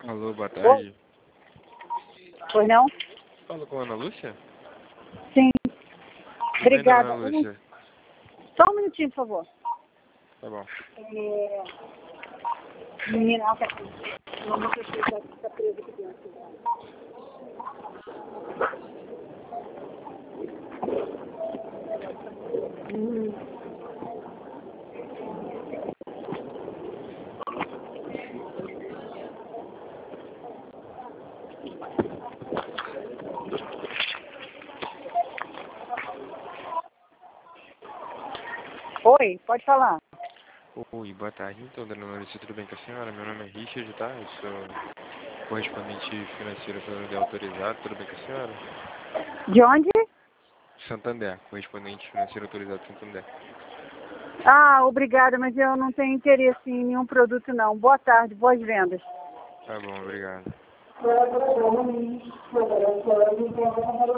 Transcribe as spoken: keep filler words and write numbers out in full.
Alô, boa Oi? tarde. Pois não? Fala com a Ana Lúcia? Sim. Oi, dona Ana Obrigada. Um- Lúcia. Só um minutinho, por favor. Tá bom. É... Menina, ela tá aqui. Uma moça que tá, tá presa aqui dentro. Hum. Oi, pode falar. Oi, boa tarde. Então, dona Ana Lúcia, tudo bem com a senhora? Meu nome é Richard, tá? Eu sou correspondente financeiro pelo Santander autorizado. Tudo bem com a senhora? De onde? Santander, correspondente financeiro autorizado Santander. Ah, obrigada, mas eu não tenho interesse em nenhum produto, não. Boa tarde, boas vendas. Tá bom, obrigado.